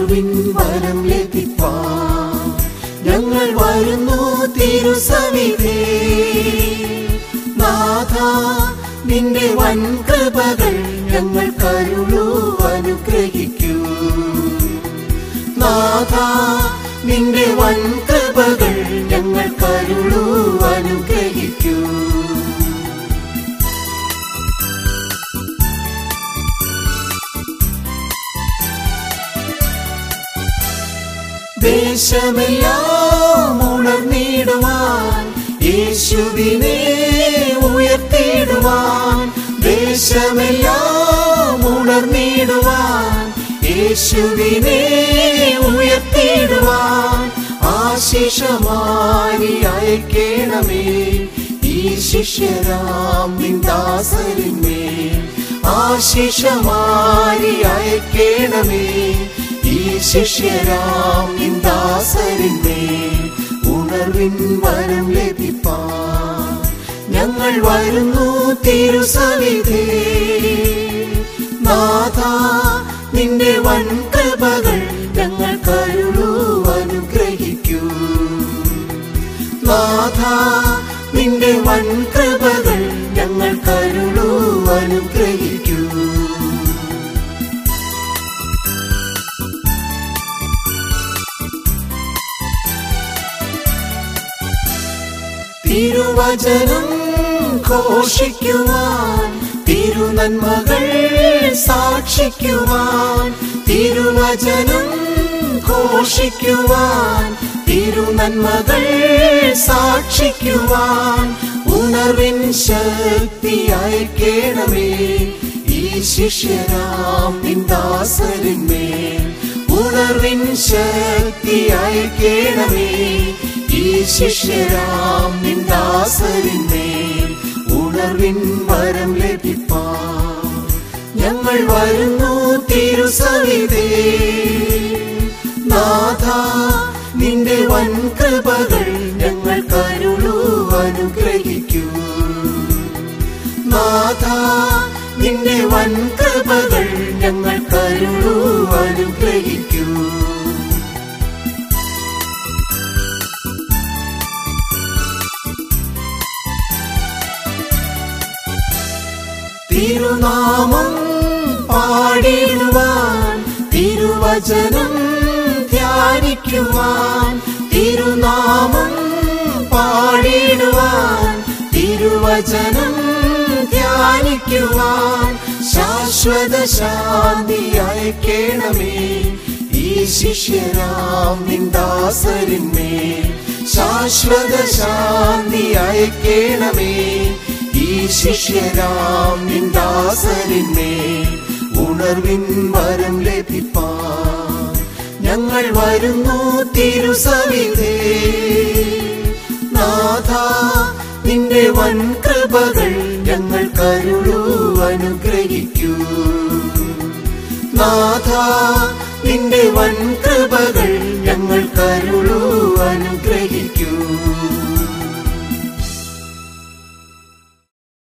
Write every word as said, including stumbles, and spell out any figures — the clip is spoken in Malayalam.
ഉണർവിൻ വരം ലഭിപ്പാൻ ഞങ്ങൾ വരുന്നു തിരുസവിധേ. നാഥാ നിന്റെ വൻ കൃപകൾ ഞങ്ങൾ കരുളൂ അനുഗ്രഹിക്കൂ. നാഥാ നിന്റെ വൻ കൃപകൾ ഞങ്ങൾ കരുളൂ അനുഗ്രഹിക്കൂ. ദേശമെല്ലാം ഉണർന്നിടുവാൻ യേശുവിനെ ഉയർത്തിടുവാൻ. ദേശമെല്ലാം ഉണർന്നിടുവാൻ യേശുവിനെ ഉയർത്തിടുവാൻ. ആശിഷമായി അയക്കേണമേ ഈ ശിഷ്യരാം നിൻ ദാസരിന്മേൽ. ആശിഷമായി അയക്കേണമേ ഈ ശിഷ്യരാം നിൻ ദാസരിന്മേൽ. ഉണർവിൻ വരം ലഭിപ്പാൻ ഞങ്ങൾ വരുന്നു തിരുസവിധേ. നാഥാ നിന്റെ വൻ കൃപകൾ ഞങ്ങൾ കരുളൂ അനുഗ്രഹിക്കൂ. നാഥാ നിന്റെ വൻ കൃപകൾ ഞങ്ങൾ കരുളൂ അനുഗ്രഹിക്കൂ. തിരുവചനം ഘോഷിക്കുവാൻ തിരുനന്മകൾ സാക്ഷിക്കുവാൻ. തിരുവചനം ഘോഷിക്കുവാൻ തിരുനന്മകൾ സാക്ഷിക്കുവാൻ. ഉണർവിൻ ശക്തി അയക്കേണമേ ഈ ശിഷ്യരാം നിൻ ദാസരിന്മേൽ. ഉണർവിൻ ശക്തി അയക്കേണമേ ഈ ശിഷ്യരാം നിൻ ദാസരിന്മേൽ. ഉണർവിൻ വരം ലഭിപ്പാൻ ഞങ്ങൾ വരുന്നു തിരുസവിധേ. നാഥാ നിന്റെ വൻ കൃപകൾ ഞങ്ങൾ കരുളൂ അനുഗ്രഹിക്കൂ. നാഥാ നിന്റെ വൻ കൃപകൾ ഞങ്ങൾ കരുളൂ അനുഗ്രഹിക്കൂ. തിരുനാമം പാടിടുവാൻ തിരുവചനം ധ്യാനിക്കുവാൻ. തിരുനാമം പാടിടുവാൻ തിരുവചനം ധ്യാനിക്കുവാൻ. ശാശ്വത ശാന്തി അയക്കേണമേ ഈ ശിഷ്യരാം നിൻ ദാസരിന്മേൽ. ശാശ്വത ശാന്തി അയക്കേണമേ ഈ ശിഷ്യരാം നിൻ ദാസരിന്മേൽ. ഉണർവിൻ വരം ലഭിപ്പാൻ ഞങ്ങൾ വരുന്നു തിരുസവിധേ. നാഥാ നിന്റെ വൻ കൃപകൾ ഞങ്ങൾ കരുളൂ അനുഗ്രഹിക്കൂ. നാഥാ നിന്റെ വൻ കൃപകൾ ഞങ്ങൾ കരുളൂ